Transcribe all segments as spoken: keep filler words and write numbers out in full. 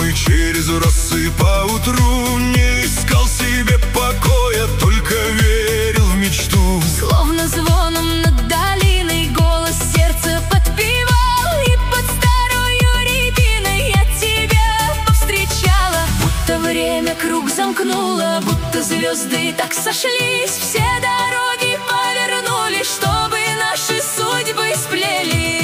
и через росы поутру не искал себе покоя, только верил в мечту. Словно звоном над долиной голос сердца подпевал, и под старою рябиной я тебя повстречала. Будто время круг замкнуло, будто звезды так сошлись, все дороги повернули, чтобы наши судьбы сплелись.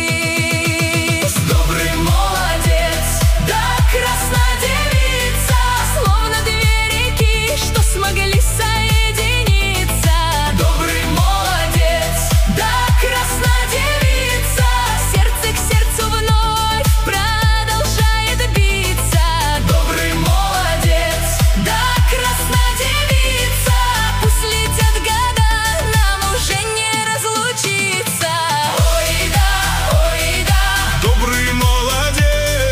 Добрый молодец, да краснодевица, словно две реки, что смогли соединиться. Добрый молодец, да краснодевица, сердце к сердцу вновь продолжает биться. Добрый молодец, да краснодевица, пусть летят года, нам уже не разлучиться. Ой да, ой да, Добрый молодец,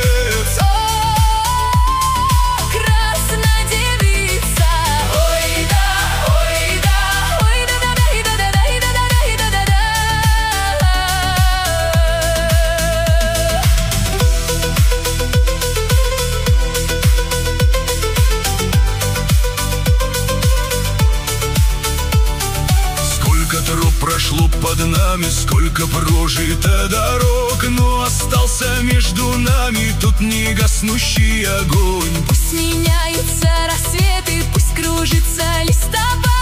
о, краснодевица. Ой да, ой да, ой да да да и да да да и да да да и да да да. сколько троп прошло под нами, сколько прожито дорог, но остался между нами тут негаснущий огонь. Пусть меняются рассветы, пусть кружится листопад,